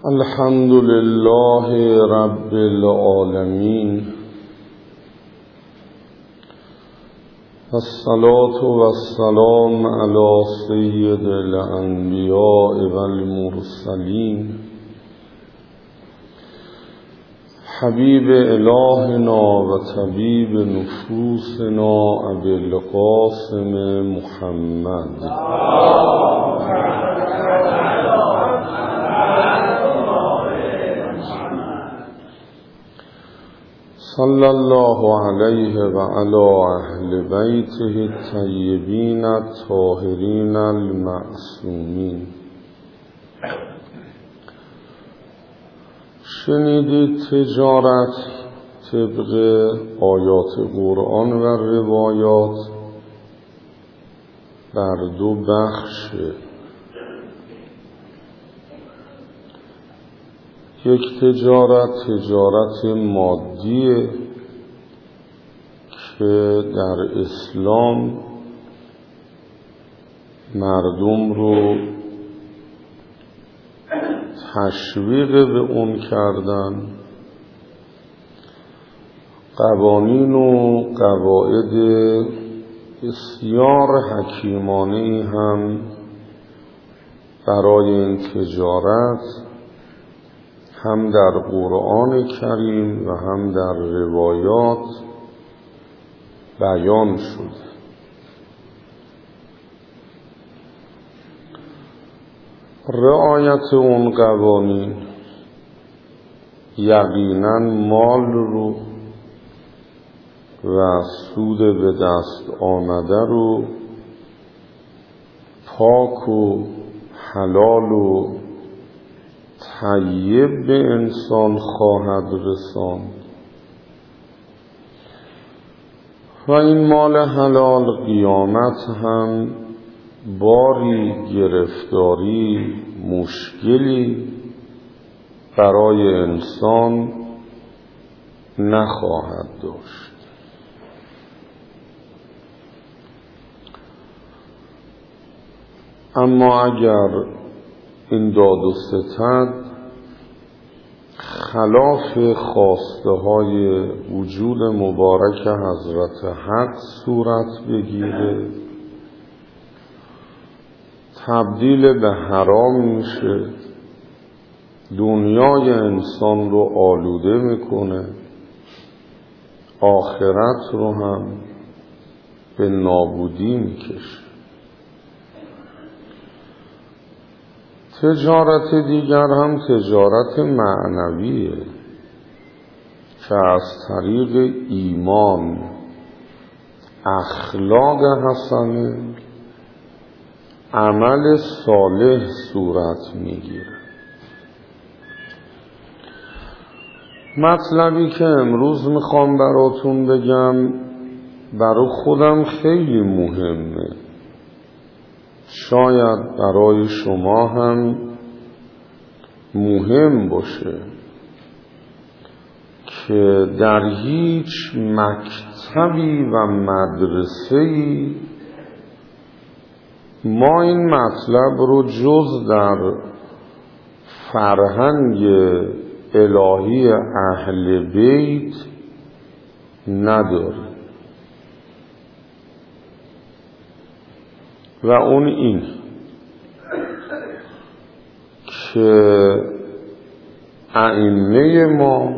الحمد لله رب العالمين والصلاة والسلام على سيد الأنبياء والمرسلين حبيب إلهنا وطبيب نفوسنا أبي القاسم محمد صلى الله عليه وعلى أهل بيته الطيبين الطاهرين المعصومين. شنیدید تجارت طبق آیات قرآن و روایات بر دو بخشه. یک تجارت مادیه که در اسلام مردم رو تشویق به اون کردن، قوانین و قواعد بسیار حکیمانه‌ای هم برای این تجارت هم در قرآن کریم و هم در روایات بیان شده. رعایت اون قوانین یقینا مال رو و سود به دست آمده رو پاک و حلال و طیب به انسان خواهد رساند و این مال حلال قیامت هم باری گرفتاری مشکلی برای انسان نخواهد داشت. اما اگر این داد و ستد خلاف خواسته های وجود مبارک حضرت حق صورت بگیره، تبدیل به حرام میشه، دنیای انسان رو آلوده میکنه، آخرت رو هم به نابودی میکشه. تجارت دیگر هم تجارت معنویه که از طریق ایمان، اخلاق حسنه، عمل صالح صورت میگیره. مطلبی که امروز میخوام براتون بگم برای خودم خیلی مهمه، شاید برای شما هم مهم باشه که در هیچ مکتبی و مدرسه‌ای ما این مطلب رو جز در فرهنگ الهی اهل بیت نداره و اون این که ائمه ما،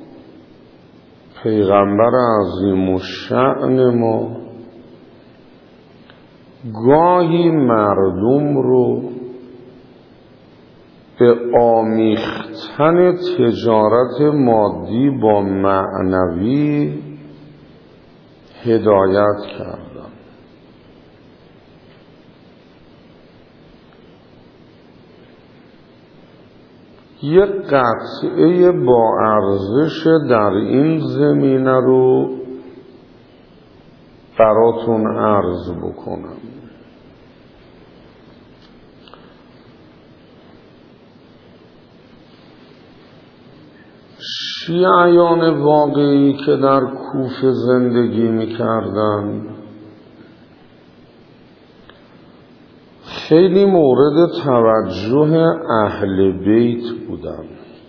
پیغمبر عظیم الشأن ما، گاهی مردم رو به آمیختن تجارت مادی با معنوی هدایت کردن. یک قطعه با ارزش در این زمینه رو براتون عرض بکنم. شیعیان واقعی که در کوفه زندگی می‌کردند خیلی مورد توجه اهل بیت بودن.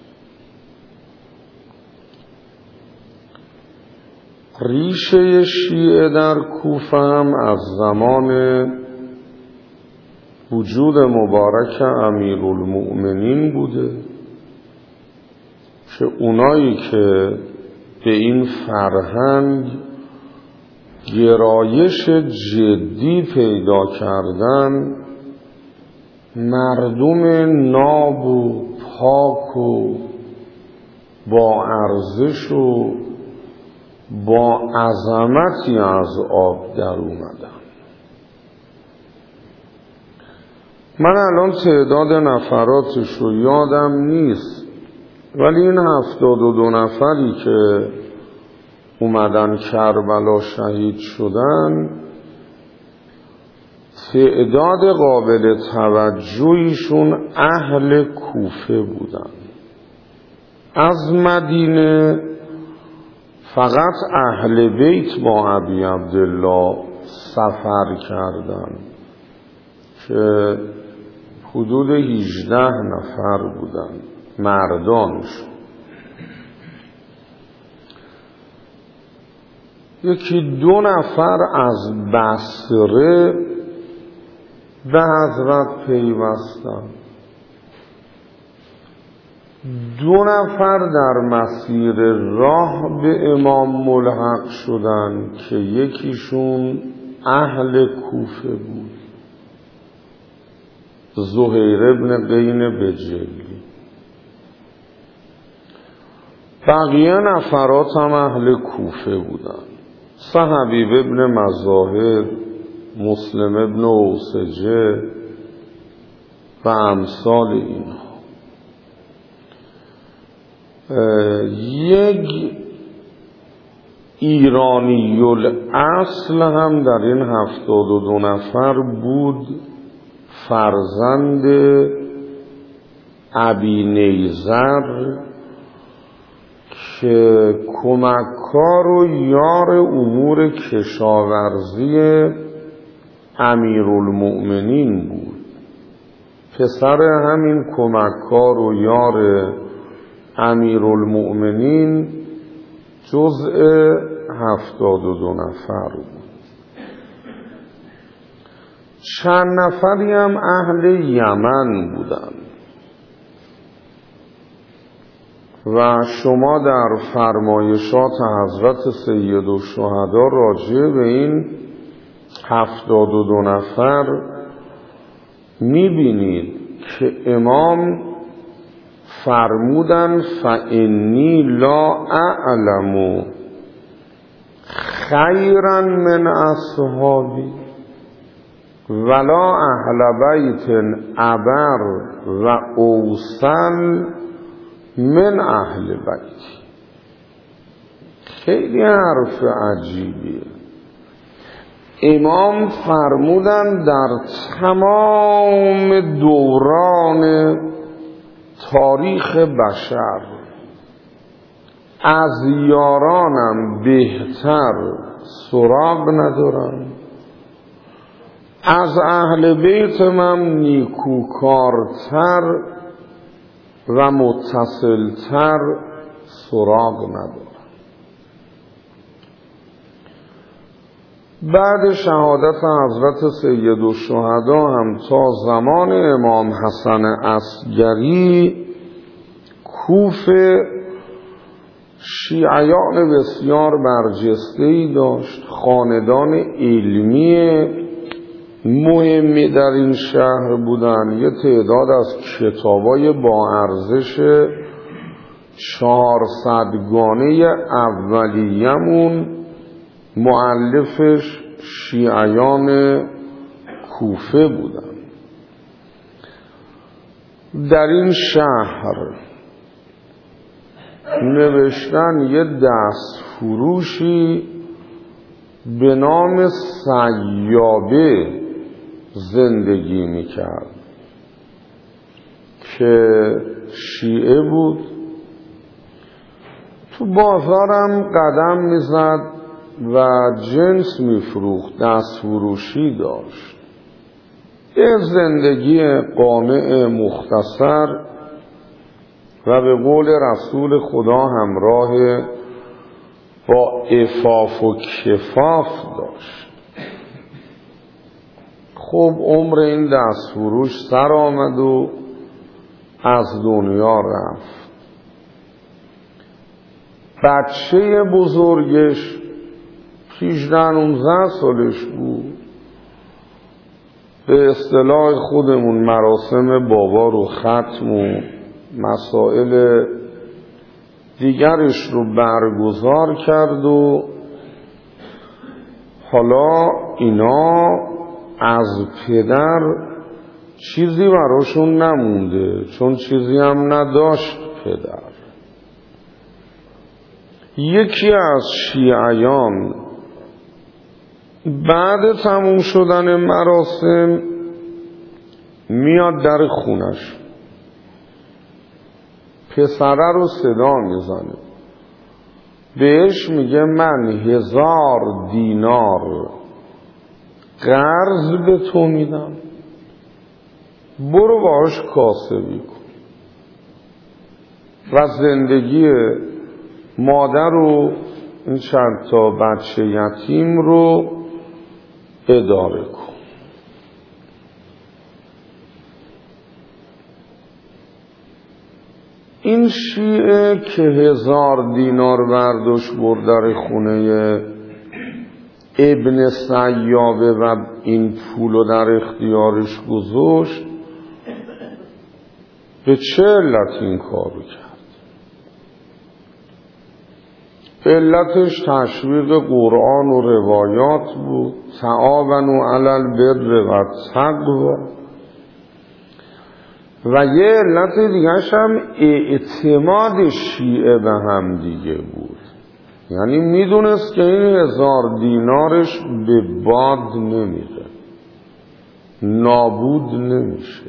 ریشه شیعه در کوفه هم از زمان وجود مبارک امیرالمؤمنین بوده که اونایی که به این فرهنگ گرایش جدی پیدا کردن مردم ناب و پاک و با ارزش و با عظمتی از آب در اومدن. من الان تعداد نفراتش رو یادم نیست، ولی این 72 نفری که اومدن کربلا شهید شدن تعداد قابل توجهیشون اهل کوفه بودن. از مدینه فقط اهل بیت با ابی عبدالله سفر کردن که حدود 18 نفر بودن مردانش. یکی 2 نفر از بصره به حضرت پیوستن، 2 نفر در مسیر راه به امام ملحق شدن که یکیشون اهل کوفه بود، زهیر ابن قین بجلی. بقیه نفرات هم اهل کوفه بودن، حبیب ابن مظاهر، مسلم ابن اوسجه و امثال اینها. یک ایرانی الاصل هم در این 72 نفر بود، فرزند ابی نیزر که کمککار و یار امور کشاورزی امیرالمؤمنین بود. پسر همین کمککار و یار امیرالمؤمنین جزء 72 نفر بود. چند نفری هم اهل یمن بودن و شما در فرمایشات حضرت سیدالشهدا راجع به این 72 نفر میبینید که امام فرمودن فانی لا اعلم خیرا من اصحابی ولا اهل بیت ابر و اوصل من اهل بیت. خیلی حرف عجیبیه. امام فرمودن در تمام دوران تاریخ بشر از یارانم بهتر سراغ ندارم، از اهل بیت من نیکوکارتر و متصلتر سراغ ندارم. بعد شهادت حضرت سیدالشهدا هم تا زمان امام حسن عسگری کوفه شیعیان بسیار برجسته‌ای داشت، خاندان علمی مهمی در این شهر بودن. یه تعداد از کتابای با ارزش 400گانه اولیه‌مون مؤلفش شیعیان کوفه بودن. در این شهر نوشتن یه دست فروشی به نام سیابه زندگی میکرد که شیعه بود، تو بازارم قدم میزد و جنس میفروخت، دست فروشی داشت. یه زندگی قانع مختصر و به قول رسول خدا همراه با عفاف و کفاف داشت. خب عمر این دستفروش سر آمد و از دنیا رفت. بچه بزرگش 18-19 سالش بود. به اصطلاح خودمون مراسم بابا رو ختم و مسائل دیگرش رو برگزار کرد و حالا اینا از پدر چیزی براشون نمونده، چون چیزی هم نداشت پدر. یکی از شیعیان بعد تموم شدن مراسم میاد در خونش، پسره رو صدا میزنه، بهش میگه من 1000 دینار قرض به تو میدم، برو باهاش کاسبی کن و زندگی مادر و این چند تا بچه یتیم رو اداره کن. این شیعه که 1000 دینار برداشت برد در خونه ابن سیابه و این پولو در اختیارش گذاشت، به چه علت این کارو کرد؟ علتش تشویق قرآن و روایات بود، تعاونوا علی البر و التقوی، و یه علت دیگرش هم اعتماد شیعه به هم دیگه بود. یعنی میدونست که این 1000 دینارش به باد نمیره، نابود نمیشه،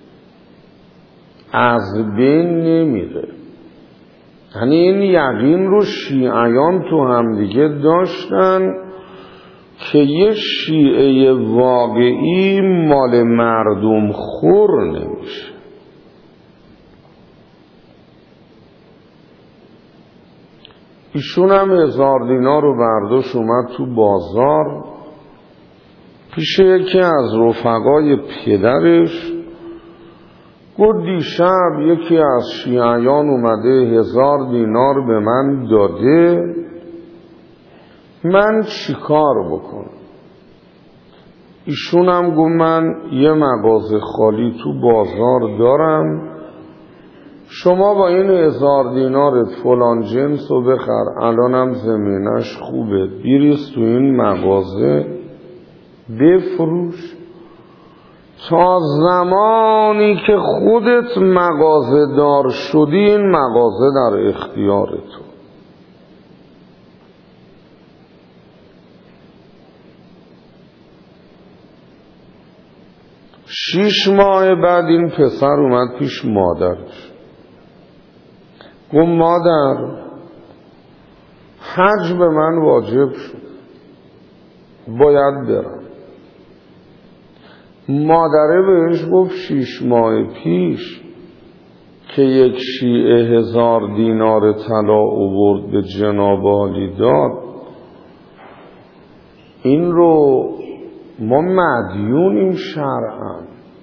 از بین نمیره. یعنی این یقین رو شیعیان تو هم دیگه داشتن که یه شیعه واقعی مال مردم خور نمیشه. ایشون هم 1000 دینار رو برداشت اومد تو بازار پیش یکی از رفقای پدرش، گفت دیشب یکی از شیعیان اومده 1000 دینار به من داده، من چیکار بکنم؟ ایشون هم گفت من یه مغازه خالی تو بازار دارم، شما با این 1000 دینارت فلان جنس رو بخر، الانم زمینش خوبه، بریز تو این مغازه بفروش، تا زمانی که خودت مغازه دار شدی این مغازه در اختیار تو. شش ماه بعد این پسر اومد پیش مادرش، گفت مادر حج به من واجب شد، باید برم. مادره بهش گفت 6 ماه پیش که یک شیعه 1000 دینار طلا آورد به جناب عالی داد، این رو ما مدیونیم شرعاً،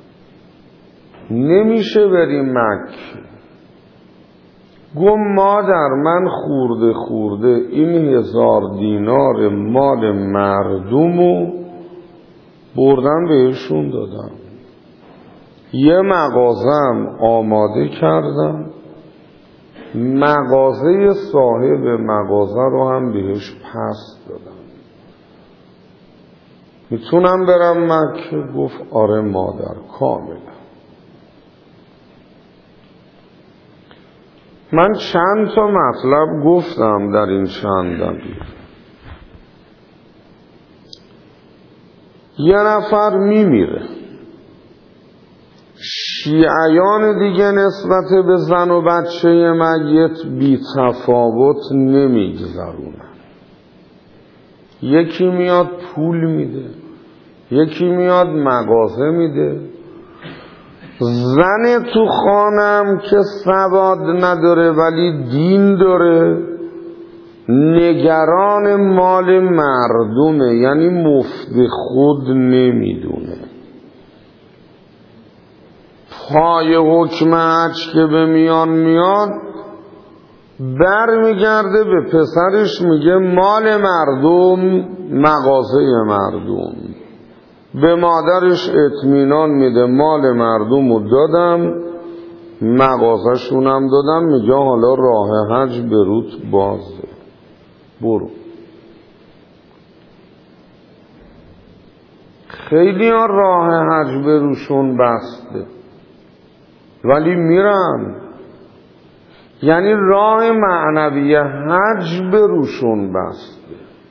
نمیشه بریم مکه. گفت مادر من خورده این 1000 دینار مال مردمو بردم بهشون دادم، یه مغازم آماده کردم، مغازه صاحب مغازه رو هم بهش پس دادم، میتونم برم مکه؟ گفت آره مادر کاملا. من چند تا مطلب گفتم در این چند دقیقه. یه نفر میمیره، شیعیان دیگه نسبت به زن و بچه میت بی تفاوت نمیگذرونن. یکی میاد پول میده، یکی میاد مغازه میده. زن تو خانم که سواد نداره ولی دین داره، نگران مال مردمه، یعنی مفت خود نمیدونه. پای حکم حج که به میان میاد بر میگرده به پسرش میگه مال مردم مغازه مردم. به مادرش اطمینان میده مال مردم رو دادم، مغازه شونم دادم، میگه حالا راه حج بروت بازه، برو. خیلی ها راه حج بروشون بسته ولی میرن، یعنی راه معنوی حج بروشون بسته.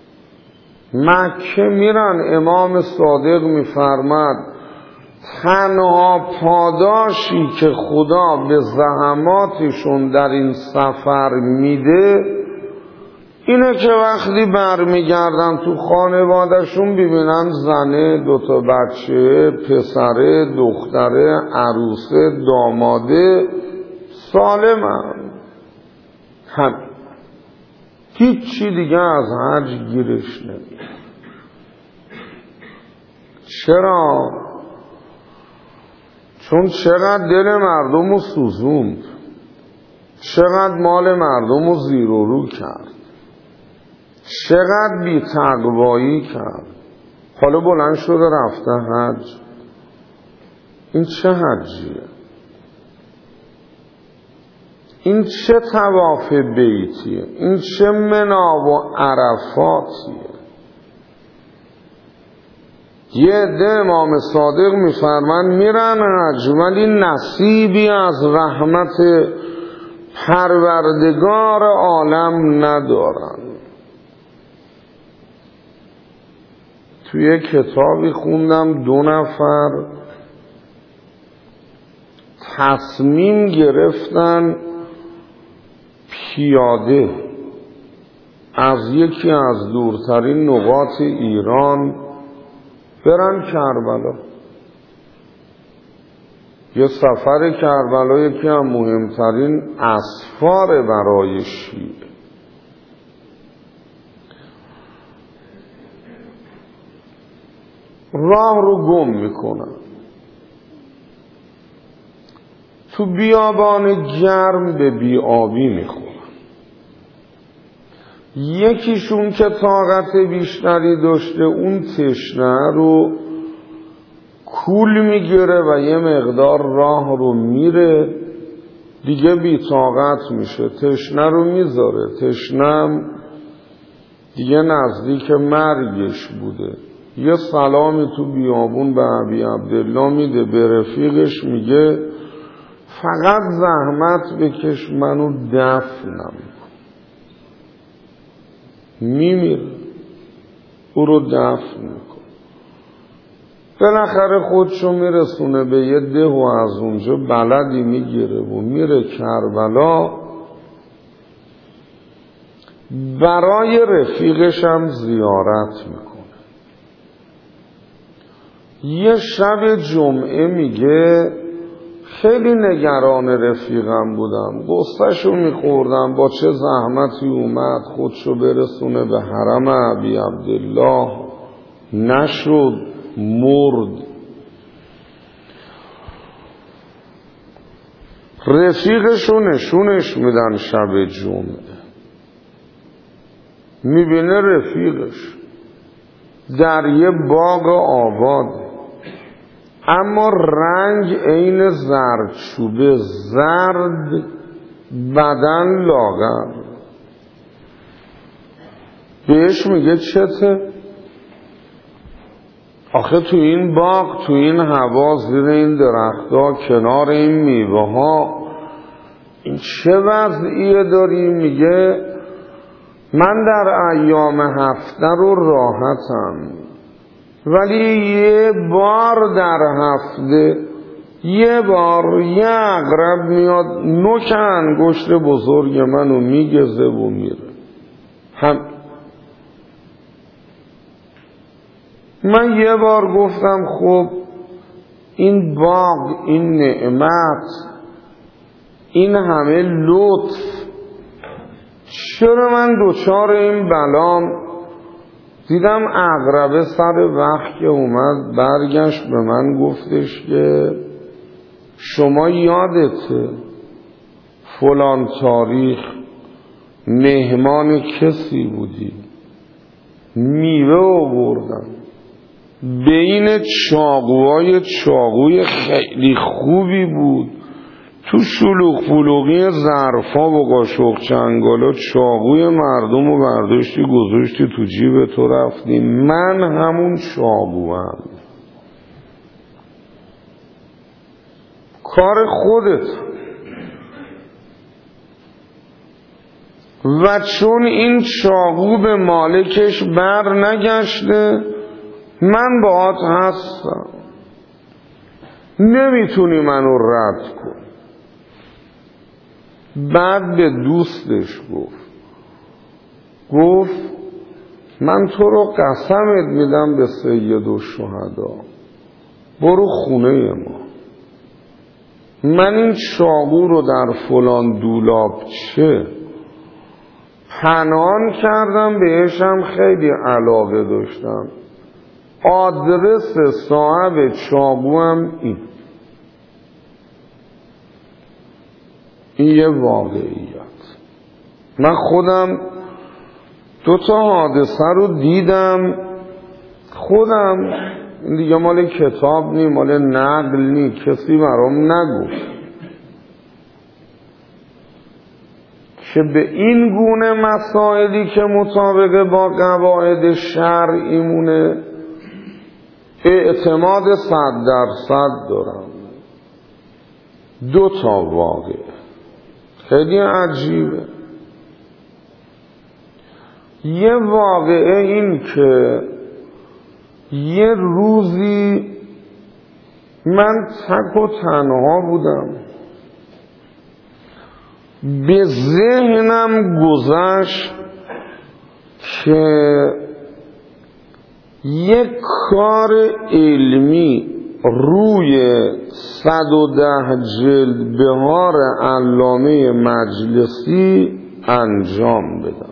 مکه میرن. امام صادق میفرماد تنها پاداشی که خدا به زحماتشون در این سفر میده اینه که وقتی برمیگردن تو خانوادهشون ببینن زنه، دوتا بچه، پسره، دختره، عروسه، داماده سالمن. همین، هیچی دیگه از حج گیرش نمیاد. چرا؟ چون چقدر دل مردم رو سوزوند، چقدر مال مردم رو زیر و رو کرد، چقدر بی تقوایی کرد. حالا بلند شده رفته حج. این چه حجیه؟ این چه طواف بیتیه؟ این چه منا و عرفاتیه؟ یه عده امام صادق میفرمان میرن حج ولی نصیبی از رحمت پروردگار عالم ندارن. توی کتابی خوندم 2 نفر تصمیم گرفتن پیاده از یکی از دورترین نقاط ایران برن کربلا. یه سفر کربلا یکی از مهمترین اسفار برای شیعه. راه رو گم میکنن، تو بیابان گرم به بیابی میخورن. یکیشون که طاقت بیشتری داشته اون تشنه رو کول میگیره و یه مقدار راه رو میره، دیگه بی طاقت میشه، تشنه رو میذاره. تشنم دیگه نزدیک مرگش بوده. یه سلامی تو بیابون به ابی عبدالله میده، به رفیقش میگه فقط زحمت بکش منو دفنم. میمیره، او رو دفن میکن. بالاخره خودشو میرسونه به یه ده و از اونجا بلدی میگیره و میره کربلا. برای رفیقش هم زیارت میکنه. یه شب جمعه میگه خیلی نگران رفیقم بودم، غصه‌شو میخوردم با چه زحمتی اومد خودشو برسونه به حرم ابی عبدالله، نشد، مرد. رفیقشو نشونش میدن شب جمعه، میبینه رفیقش در یه باغ آباد، اما رنگ عین زردچوبه، زرد، بدن لاغر. بهش میگه چته؟ آخه تو این باغ، تو این هوا، زیر این درختها، کنار این میوه ها، این چه وضعیه داری؟ میگه من در ایام هفته رو راحتم، ولی یه بار در هفته، یه بار یه عقرب میاد نوک انگشت بزرگ منو میگزه و میره. هم من یه بار گفتم خب این باغ، این نعمت، این همه لطف، چرا من دوچار این بلام؟ دیدم عقربه سر وقت که اومد برگشت به من گفتش که شما یادته فلان تاریخ مهمان کسی بودی، میوه آوردن، بین چاقوهای چاقوی خیلی خوبی بود، تو شلوغ پلوغی ظرفا و قاشق چنگالا چاقوی مردم رو برداشتی گذاشتی تو جیب تو رفتی. من همون چاقوام، کار خودت. و چون این چاقو به مالکش بر نگشته، من باهات هستم، نمیتونی منو رد کن. بعد به دوستش گفت من تو رو قسمت میدم به سید الشهدا، برو خونه ما، من این چاقو رو در فلان دولابچه پنهان کردم، بهشم خیلی علاقه داشتم، آدرس صاحب چاقو هم این یه واقعیت. من خودم 2 حادثه رو دیدم، خودم دیگه مال کتاب نی، مال نقل نی، کسی برام نگفت که به این گونه مسائلی که مطابق با قواعد شرعیمونه اعتماد 100% دارم. 2 واقعه خیلی عجیبه. یه واقعه این که یه روزی من تک و تنها بودم، به ذهنم گذشت که یک کار علمی روی 110 جلد بهار علامه مجلسی انجام بدم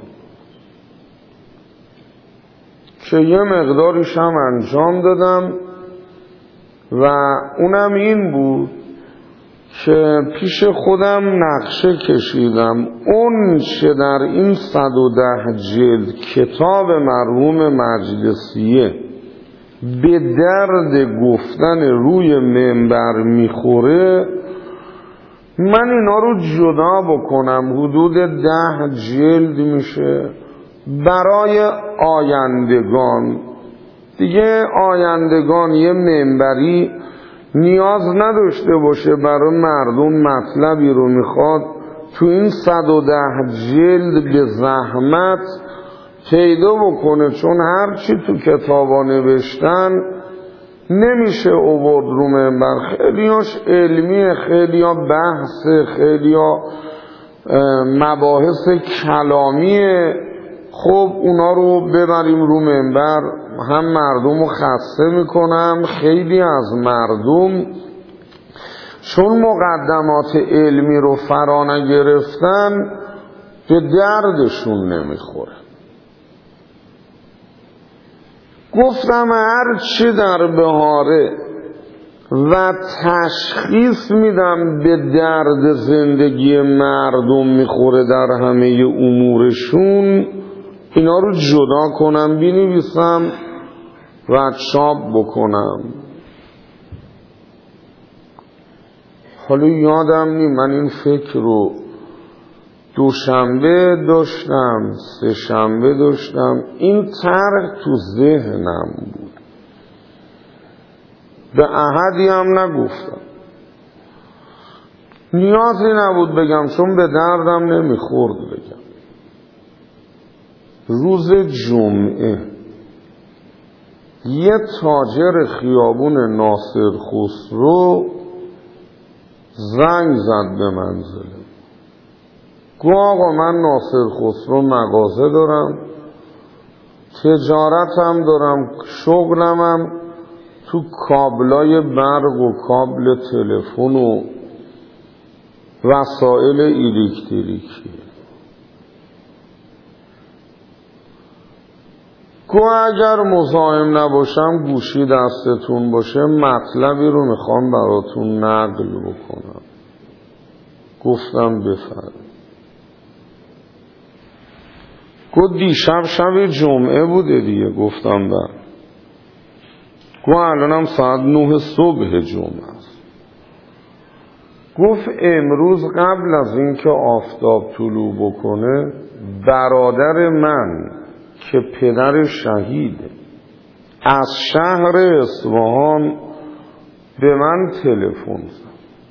که یه مقدارش هم انجام دادم و اونم این بود که پیش خودم نقشه کشیدم اون چه در این 110 جلد کتاب مرحوم مجلسیه به درد گفتن روی منبر میخوره، من اینا رو جدا بکنم، حدود 10 جلد میشه برای آیندگان. دیگه آیندگان یه منبری نیاز نداشته باشه برای مردم مطلبی رو میخواد تو این 110 جلد به زحمت پیدا بکنه، چون هرچی تو کتابا نوشتن نمیشه آورد رو منبر. خیلیاش علمیه، خیلیا بحث، خیلیا مباحث کلامیه. خب اونا رو ببریم رو منبر، هم مردم رو خسته میکنم. خیلی از مردم چون مقدمات علمی رو فرا نگرفتن به دردشون نمیخوره. گفتم هر چی در بهاره و تشخیص میدم به درد زندگی مردم میخوره در همه امورشون، اینا رو جدا کنم، بنویسم و چاپ بکنم. حالا یادم نی من این فکر رو 2 شنبه داشتم، 3 شنبه داشتم، این طرح تو ذهنم بود، به احدی هم نگفتم، نیازی نبود بگم چون به دردم نمیخورد بگم. روز جمعه یه تاجر خیابون ناصر خسرو زنگ زد به منزله، گفت آقا من ناصر خسرو مغازه دارم، تجارتم دارم، شغلمم تو کابلای برق و کابل تلفن و وسایل الکتریکی. گو اگر مزاحم نباشم گوشی دستتون باشه مطلبی رو میخوام براتون نقل بکنم. گفتم بفرمایید. گفت دیشب شب جمعه بوده دیگه. گفتم بله. گفت الانم ساعت 9 صبح جمعه است. گفت امروز قبل از اینکه آفتاب طلوع بکنه برادر من که پدر شهیده از شهر اصفهان به من تلفن زد.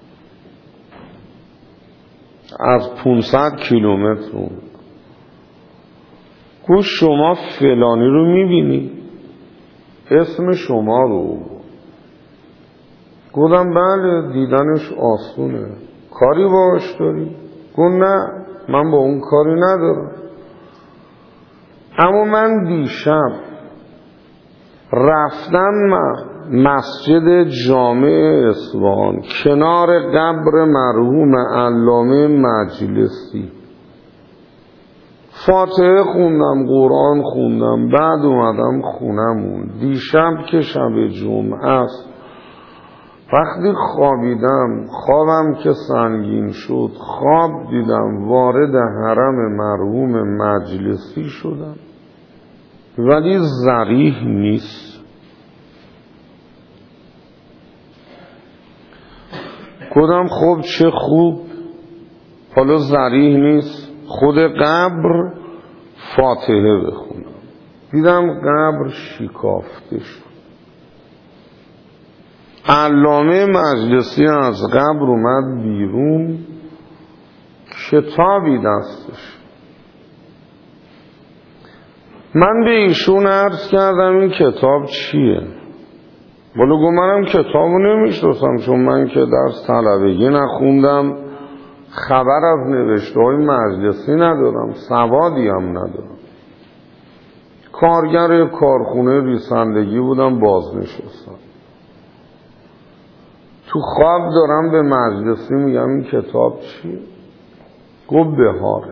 از 500 کیلومتر اون. گفت شما فلانی رو میبینی؟ اسم شما رو. گفتم بله دیدنش آسونه. کاری باش داری؟ گفت نه من با اون کاری ندارم، اما من دیشب رفتم مسجد جامع اصفهان کنار قبر مرحوم علامه مجلسی فاتحه خوندم، قرآن خوندم، بعد اومدم خونمون. دیشب که شب جمعه است وقتی خوابیدم، خوابم که سنگین شد، خواب دیدم وارد حرم مرحوم مجلسی شدم ولی ضریح نیست. گفتم خب چه خوب، حالا ضریح نیست، خود قبر فاتحه بخونم. دیدم قبر شکافته شد. علامه مجلسی از قبر اومد بیرون، کتابی دستش. من به ایشون عرض کردم این کتاب چیه؟ ولی گفت منم کتابو نمیشناسم چون من که درس طلبگی نخوندم، خبر از نوشته های مجلسی ندارم، سوادی هم ندارم. کارگر کارخونه ریسندگی بودم، بازنشستم. تو خواب دارم به مجلسی میگم این کتاب چیه؟ گفت بهاره.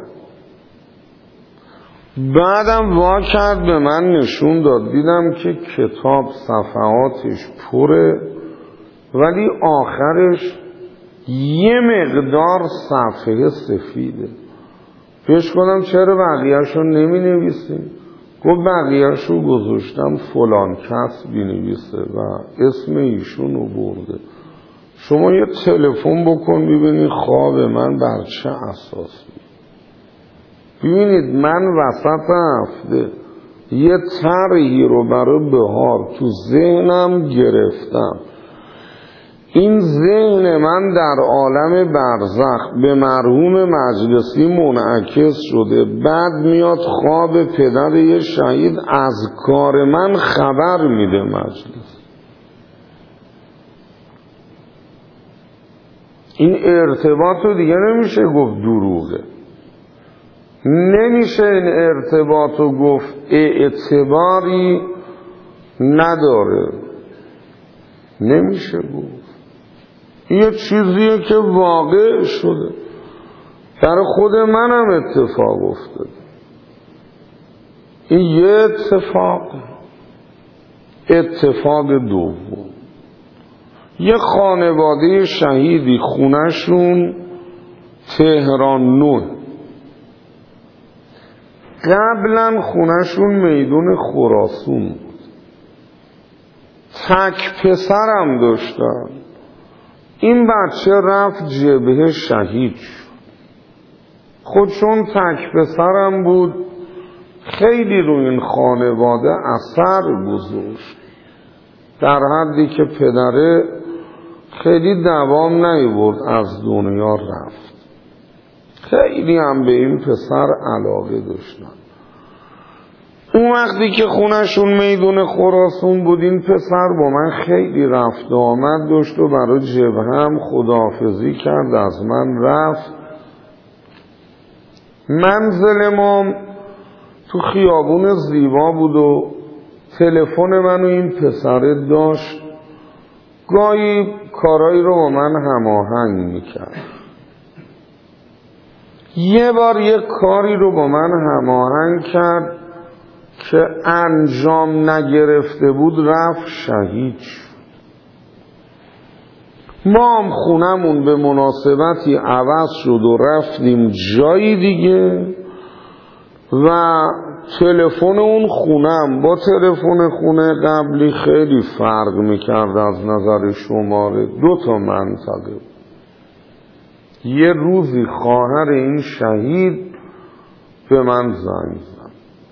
بعدم وا کرد به من نشون داد، دیدم که کتاب صفحاتش پره ولی آخرش یه مقدار صفحه سفیده. پیش کنم چرا بقیه‌شو نمی نویسیم؟ گفت بقیه‌شو گذاشتم فلان کس بنویسه و اسم ایشونو برده. شما یه تلفن بکن ببینید خواب من بر چه اساسی. ببینید من وسط هفته یه طرحی رو برای بهار تو ذهنم گرفتم. این ذهن من در عالم برزخ به مرحوم مجلسی منعکس شده، بعد میاد خواب پدر یه شهید از کار من خبر میده مجلس. این ارتباط رو دیگه نمیشه گفت دروغه، نمیشه این ارتباط رو گفت اعتباری نداره، نمیشه گفت. یه چیزیه که واقع شده، در خود منم اتفاق افتاده. این یه اتفاق دوم، یه خانواده شهیدی خونه‌شون تهران 9، قبلا خونه‌شون میدون خراسون بود. تک پسرم داشتن. این بچه رفت جبهه شهید شد. خود چون تک پسرم بود خیلی روی این خانواده اثر گذاشت، در حدی که پدره خیلی دوام نیاورد از دنیا رفت. خیلی هم به این پسر علاقه داشتن. اون وقتی که خونه‌شون میدون خراسون بود این پسر با من خیلی رفت و آمد داشت و برای جبهه هم خداحافظی کرد، از من رفت. منزل ما تو خیابون زیبا بود و تلفن منو این پسره داشت، گاهی کارایی رو با من هماهنگ میکرد. یه بار یه کاری رو با من هماهنگ کرد که انجام نگرفته بود، رفت شهید شد. ما هم خونمون به مناسبتی عوض شد و رفتیم جایی دیگه و تلفن اون خونم با تلفن خونه قبلی خیلی فرق میکرد از نظر شماره، 2 منطقه. یه روزی خواهر این شهید به من زنگ زد،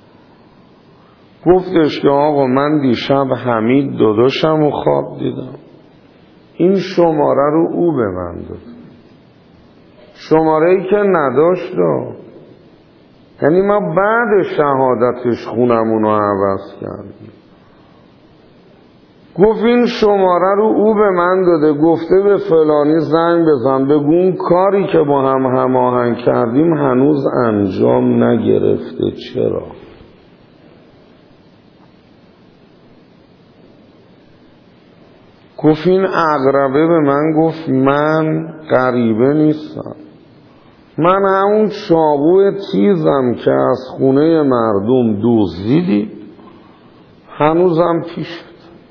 گفتش که آقا من دیشب حمید داداشم و خواب دیدم، این شماره رو او به من داد، شماره‌ای که نداشت. یعنی ما بعد شهادتش خونمونو عوض کردیم. گفت این شماره رو او به من داده، گفته به فلانی زنگ بزن بگو اون کاری که با هم هماهنگ کردیم هنوز انجام نگرفته. چرا؟ گفت این عقربه به من گفت من غریبه نیستم، من همون چاقو تیزم که از خونه مردم دزدیدی هنوزم پیشت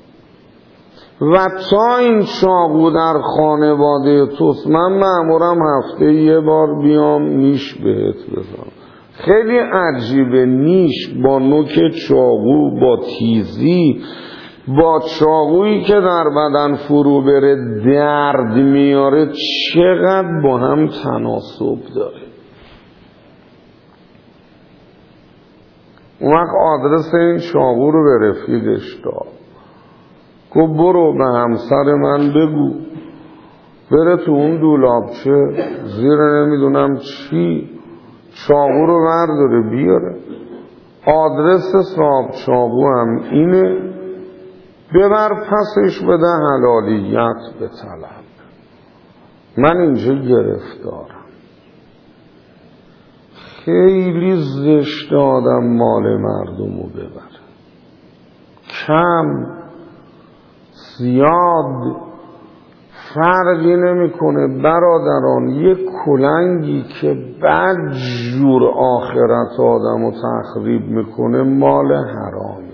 و تا این چاقو در خانواده توست من مأمورم هفته یه بار بیام نیش بهت بزنم. خیلی عجیبه، نیش با نوک چاقو، با تیزی، با چاقویی که در بدن فرو بره درد میاره، چقدر با هم تناسب داره. اون وقت آدرس این چاقو رو به رفیقش داد، گفت برو به همسر من بگو بره تو اون دولابچه زیر نمیدونم چی چاقو رو برداره بیاره. آدرس صاحب چاقو هم اینه، ببر پسش بده حلالیت به طلب، من اینجا گرفتارم. خیلی زشت آدم مال مردمو ببره، کم زیاد فرقی نمیکنه برادران. یک کلنگی که بد جور آخرت آدمو تخریب میکنه مال حرامه.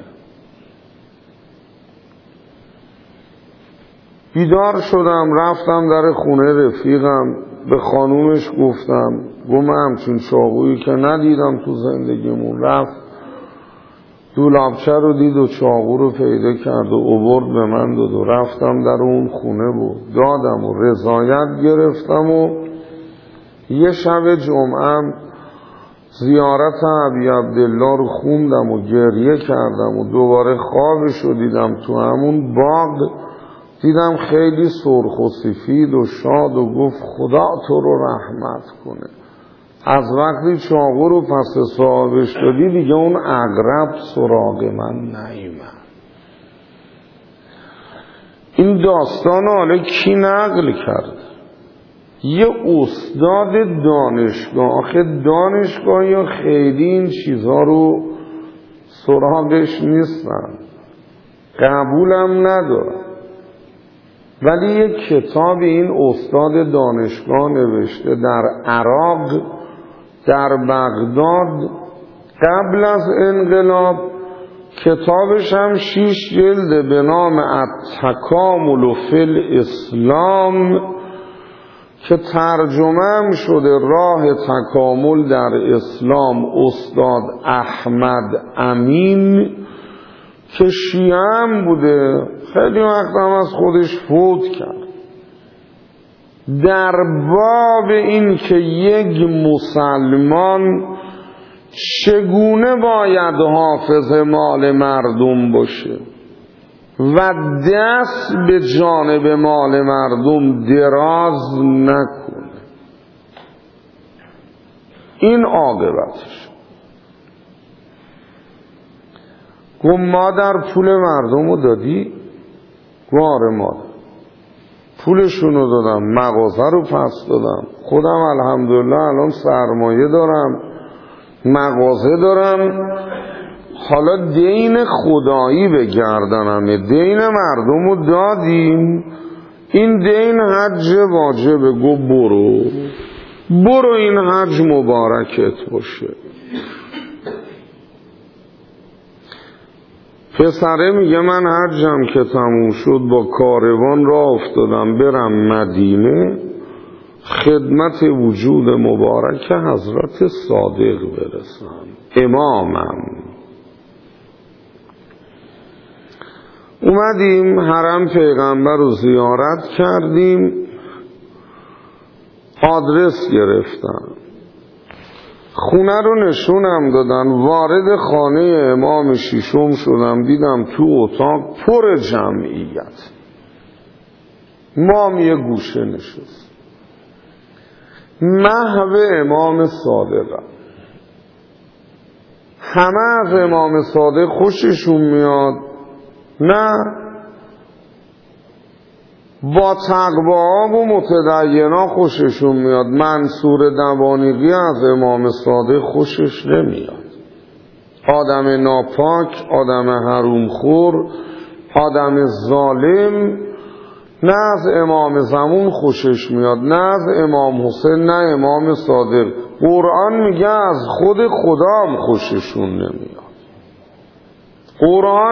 بیدار شدم رفتم در خونه رفیقم، به خانومش گفتم، من همچین چاقویی که ندیدم تو زندگیمون. رفت دولابچه رو دید و چاقو رو پیدا کرد و آورد به من داد و رفتم در اون خونه بود دادم و رضایت گرفتم و یه شب جمعه زیارت ابی عبدالله رو خوندم و گریه کردم و دوباره خوابش رو دیدم تو همون باغ، دیدم خیلی سرخ و سفید و شاد و گفت خدا تو رو رحمت کنه. از وقتی چاقو رو پس صاحبش دادی دیگه اون عقرب سراغ من نیومد. این داستان حالا کی نقل کرد؟ یه استاد دانشگاه. آخه دانشگاه یا خیلی این چیزها رو سراغش نیستن، قبولم ندارم، ولی یک کتاب این استاد دانشگاه نوشته در عراق، در بغداد قبل از انقلاب. کتابش هم 6 جلده به نام التکامل فی الاسلام که ترجمه هم شده راه تکامل در اسلام، استاد احمد امین که شیعه هم بوده، خیلی وقت هم از خودش فوت کرد. در باب این که یک مسلمان چگونه باید حافظ مال مردم باشه و دست به جانب مال مردم دراز نکنه، این عاقبتش. گفت مادر پول مردم رو دادی؟ گفت آره مادر، پولشون رو دادم، مغازه رو پس دادم، خودم الحمدلله الان سرمایه دارم، مغازه دارم، حالا دین خدایی به گردنمه، دین مردم رو دادیم، این دین حج واجبه. گو برو این حج مبارکت باشه. پسره میگه من حجم که تموم شد با کاروان راه افتادم برم مدینه خدمت وجود مبارک حضرت صادق برسم، امامم. اومدیم حرم پیغمبر رو زیارت کردیم، آدرس گرفتم، خونه رو نشونم دادن، وارد خانه امام شیشم شدم، دیدم تو اتاق پر جمعیت، امام یه گوشه نشست، محو امام صادقم. همه از امام صادق خوششون میاد؟ نه، با تقوا و متدینا خوششون میاد. منصور دوانیقی از امام صادق خوشش نمیاد. آدم ناپاک، آدم حرومخور، آدم ظالم نه از امام زمان خوشش میاد، نه از امام حسین، نه امام صادق. قرآن میگه از خود خدا هم خوششون نمیاد. قرآن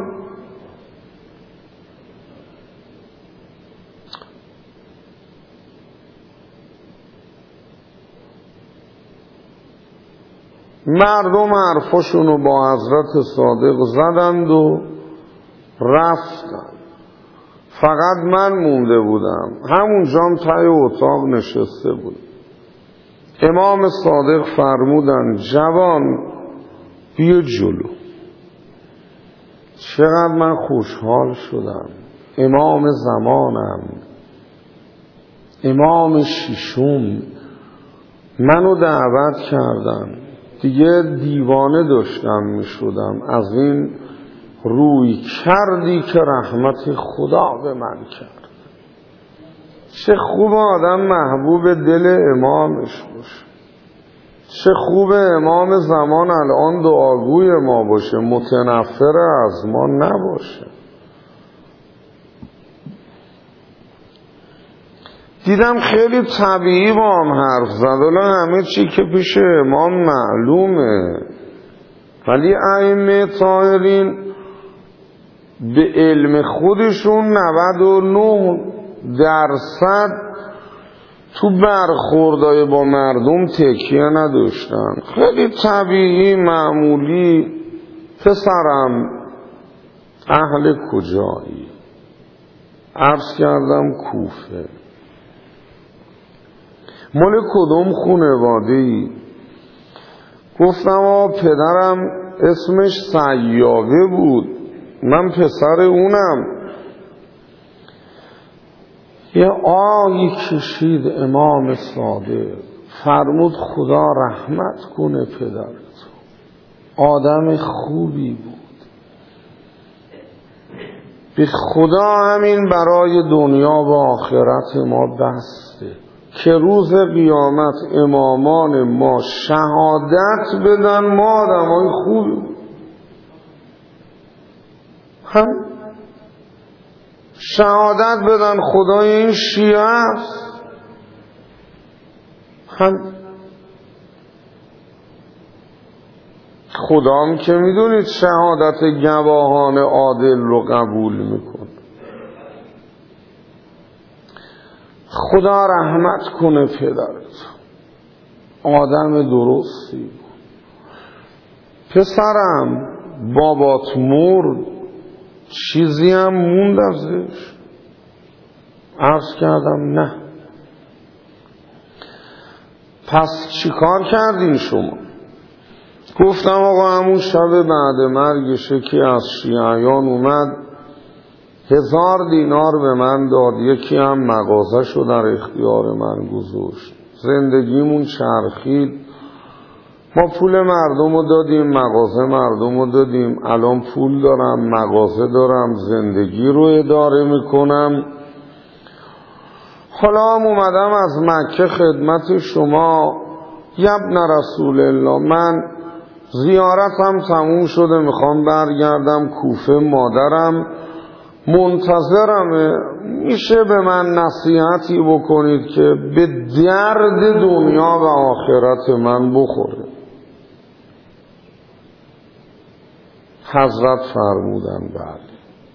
مردم حرفاشونو با حضرت صادق زدند و رفتن. فقط من مونده بودم، همونجام تای اتاق نشسته بود. امام صادق فرمودن جوان بیا جلو. چقدر من خوشحال شدم. امام زمانم، امام شیشم منو دعوت کردن، دیگه دیوانه داشتم می شدم از این روی کردی که رحمت خدا به من کرد. چه خوب آدم محبوب دل امامش باشه، چه خوب امام زمان الان دعاگوی ما باشه، متنفر از ما نباشه. دیدم خیلی طبیعی با هم حرف زد، حالا همه چی که پیش امام معلومه، ولی ائمه طاهرین به علم خودشون 99% تو برخوردای با مردم تکیه نداشتن. خیلی طبیعی معمولی پسرم اهل کجایی؟ عرض کردم کوفه. مال کدوم خانواده‌ای؟ گفتم پدرم اسمش سیاوه بود، من پسر اونم. یه آهی کشید امام صادق، فرمود خدا رحمت کنه پدرت، آدم خوبی بود، به خدا همین برای دنیا و آخرت ما بسته که روز قیامت امامان ما شهادت بدن ما آدمای خوبی بود. هم شهادت بدن خدای این شیعه است. هم خدا هم که میدونید شهادت گواهان عادل رو قبول میکنه. خدا رحمت کنه پدرت، آدم درستی بود. پسرم بابات مرد، چیزی هم موند ازش؟ عرض کردم نه. پس چی کار کردین شما؟ گفتم آقا همون شب بعد مرگشه که از شیعیان اومد 1000 دینار به من داد، یکی هم مغازه شو در اختیار من گذاشت. زندگیمون چرخید، ما پول مردم رو دادیم، مغازه مردم رو دادیم، الان پول دارم، مغازه دارم، زندگی رو اداره میکنم. حالا هم اومدم از مکه خدمت شما ابن رسول الله من زیارتم تموم شده، میخوام برگردم کوفه، مادرم منتظرمه، میشه به من نصیحتی بکنید که به درد دنیا و آخرت من بخوره؟ حضرت فرمودن بله.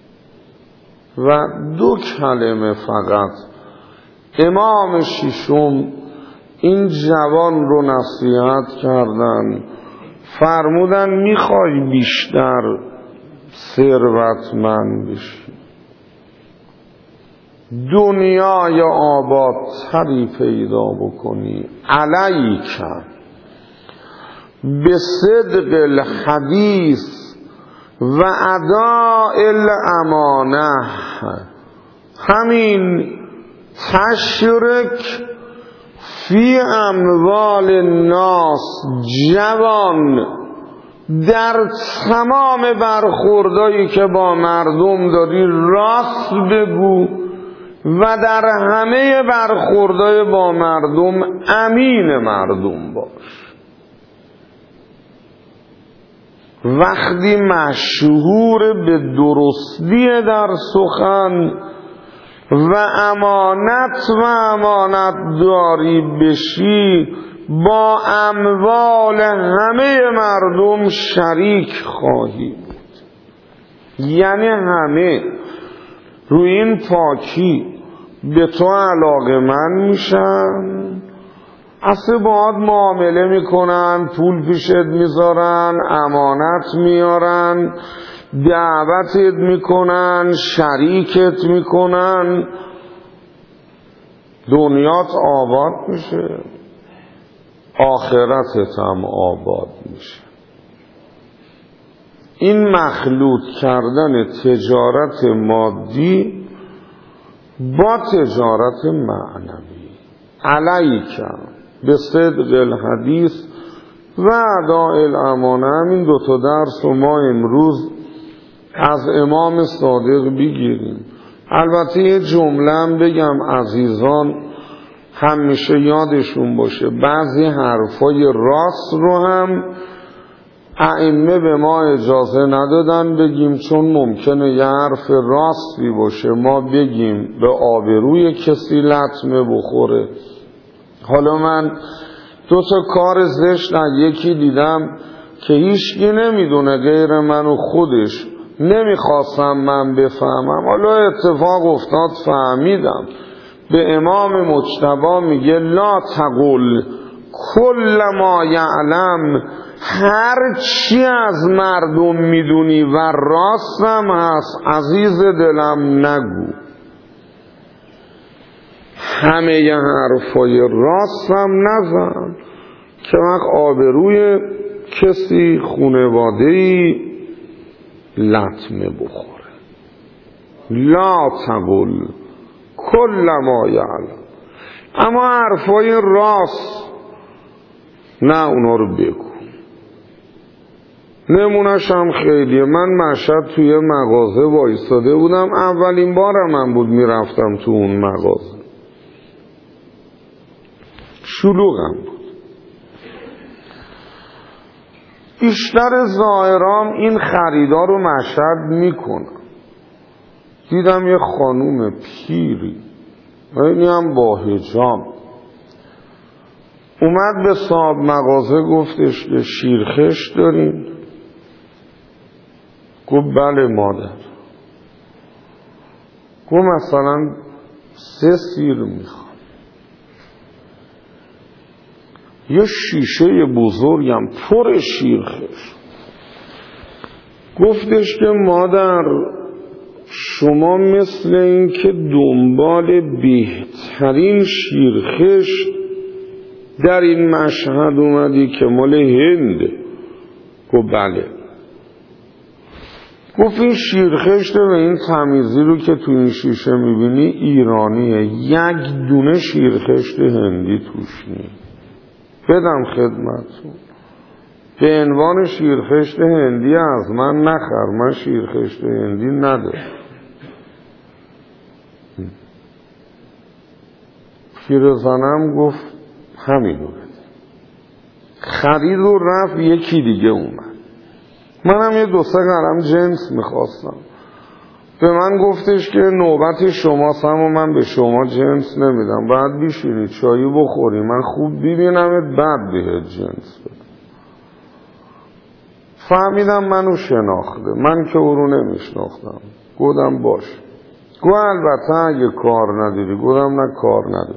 و 2 کلمه فقط امام ششم این جوان رو نصیحت کردن، فرمودن میخوای بیشتر ثروتمند بشی، دنیای آباد تری پیدا بکنی، علیک به صدق الحدیث و اداء الامانه، همین تشرک فی اموال الناس، جوان در تمام برخوردایی که با مردم داری راست بگو و در همه برخوردای با مردم امین مردم باش. وقتی مشهور به درستی در سخن و امانت و امانت داری بشی، با اموال همه مردم شریک خواهی بود. یعنی همه روی این پاکی به تو علاقه‌مند میشن، اصلا باهات معامله میکنن، پول پیشت میذارن، امانت میارن، دعوتت میکنن، شریکت میکنن، دنیات آباد میشه، آخرتت هم آباد میشه. این مخلوط کردن تجارت مادی با تجارت معنوی، علیک به صدق الحدیث و اداء الامانه. همین 2 درس و ما امروز از امام صادق بگیریم. البته یه جمله هم بگم عزیزان همیشه یادشون باشه، بعضی حرفای راست رو هم ائمه به ما اجازه ندادن بگیم، چون ممکنه یه حرف راستی باشه ما بگیم به آبروی کسی لطمه بخوره. حالا من 2 کار زشت یکی دیدم که هیچکی نمیدونه غیر من و خودش، نمیخواستم من بفهمم، حالا اتفاق افتاد فهمیدم. به امام مجتبی میگه لا تقل کل ما یعلم، هر چی از مردم میدونی و راستم هست عزیز دلم نگو. همه ی حرفای راستم نزن که وقت آبروی کسی خانواده‌ای لطمه بخوره. لا تقل کل ما یعلم، اما حرفای راست نه، اونا رو بگو. نمونه‌ش هم خیلیه. من مشهد توی مغازه وایستاده بودم، اولین بارم من بود میرفتم تو اون مغازه، شلوغم بود. بیشتر زائرام این خریدار رو مشهد میکنن. دیدم یه خانوم پیری، اینی هم با حجاب، اومد به صاحب مغازه گفتش که شیرخش دارین؟ گفت بله مادر. گفت مثلا 3 سیر میخوام. یه شیشه بزرگم پر شیرخش. گفتش که مادر شما مثل این که دنبال بهترین شیرخش در این مشهد اومدی که مال هنده. گفت بله. گفت این شیرخشت و این تمیزی رو که تو این شیشه میبینی ایرانیه، 1 دونه شیرخشت هندی توش نیست. بدم خدمتتون، به عنوان شیرخشت هندی از من نخر، من شیرخشت هندی ندارم. پیرزنم گفت همینو بده. خرید و رفت، یکی دیگه اومد. منم یه 2-3 قلم جنس میخواستم. به من گفتش که نوبت شماست، اما من به شما جنس نمیدم، باید بیشینی چایی بخوری، من خوب ببینمت بعد بهت جنس بدم. فهمیدم منو شناخته، من که او رو نمیشناختم. گفتم باش. گفت البته اگه کار نداری. گفتم نه کار نداری.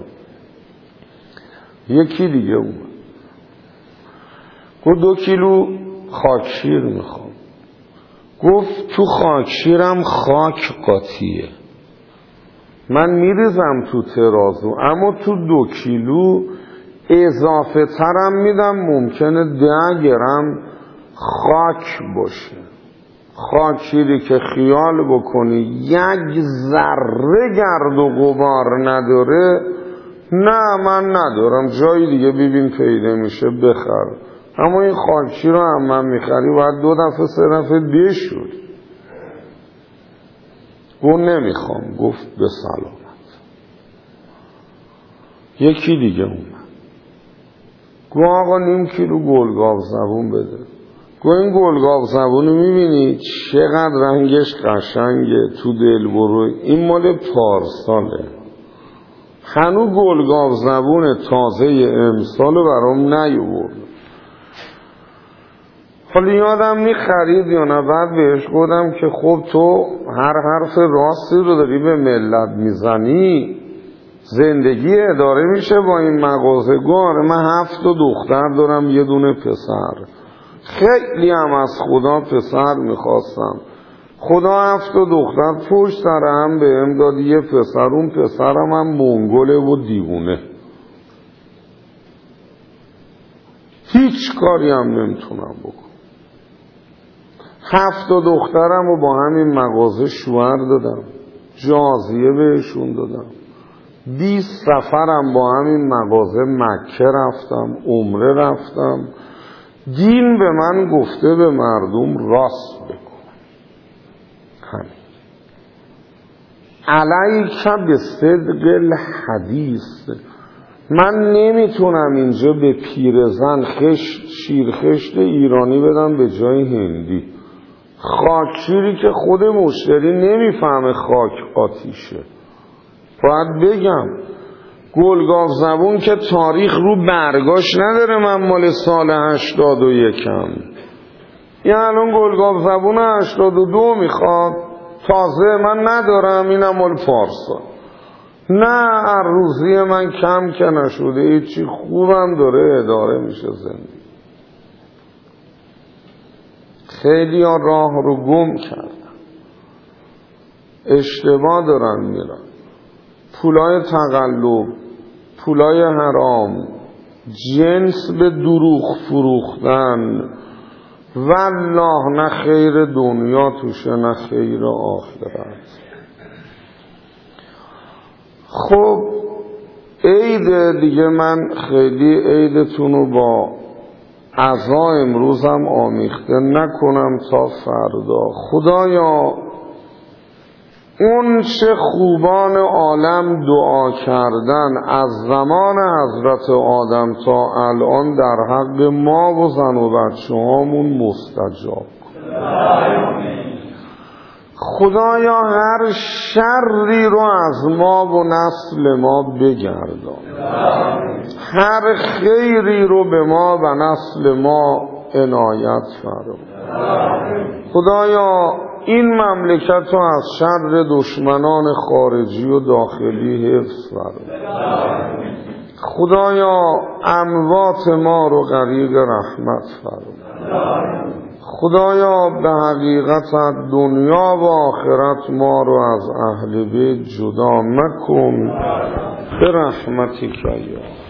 یکی دیگه اومد. گفت 2 کیلو خاکشیر میخوام. گفت تو خاکشیرم خاک قاطیه، من میریزم تو ترازو، اما تو 2 کیلو اضافه ترم میدم، ممکنه 10 گرم خاک باشه. خاکشیری که خیال بکنی 1 ذره گرد و غبار نداره، نه من ندارم، جای دیگه ببین پیدا میشه بخر. اما این خاکشیر رو هم من میخری باید 2 دفعه 3 دفعه بشور. گفت نمیخوام. گفت به سلامت. یکی دیگه اومد. گفت آقا 0.5 کیلو گلگاو زبون بده. گفت این گلگاو زبونو میبینی چقدر رنگش قشنگه، تو دل برو، این مال پارساله، هنو گلگاو زبون تازه امسالو برام نیورد. حالا یادم نی خرید یا نه. بعد بهش گفتم که خب تو هر حرف راستی رو داری به ملت میزنی، زندگی اداره میشه با این مغازه‌گار. من 7 دختر دارم، 1 دونه پسر. خیلی هم از خدا پسر میخواستم. خدا 7 دختر پشت سر هم بهم داد، یه پسر. اون پسرم هم منگله و دیوونه، هیچ کاری هم نمیتونم بکنم. 7 دخترم رو با همین مغازه شوهر دادم، جازیه بهشون دادم. 20 سفرم با همین مغازه مکه رفتم، عمره رفتم. دین به من گفته به مردم راست بکن. همین. علیک بصدق الحدیث. من نمیتونم اینجا به پیرزن شیرخشت ایرانی بدم به جای هندی. خاکشیری که خود مشتری نمیفهمه خاک آتیشه. باید بگم گلگاو زبون که تاریخ رو برگاش نداره، من مال سال 81م. این الان گلگاو زبون 82 میخواد، تازه من ندارم، اینم مال پارسال. نه عروضی من کم که نشده، هیچی، خوبم داره اداره میشه زندگی. خیلی ها راه رو گم کردن، اشتباه دارن میرن، پولای تقلب، پولای حرام، جنس به دروغ فروختن. والله نه خیر دنیا توشه نه خیر آخرت. خب عید دیگه، من خیلی عیدتون رو با عزا امروزم آمیخته نکنم تا فردا. خدایا اون چه خوبان عالم دعا کردن از زمان حضرت آدم تا الان در حق ما و زن و بچه هامون مستجاب کن. خدایا هر شری رو از ما و نسل ما بگردان، هر خیری رو به ما و نسل ما عنایت فرما. خدایا این مملکت رو از شر دشمنان خارجی و داخلی حفظ فرما. خدایا اموات ما رو غریق رحمت فرما. خدایا به حقیقت دنیا و آخرت ما رو از اهل بیت جدا مکن، به رحمتک یا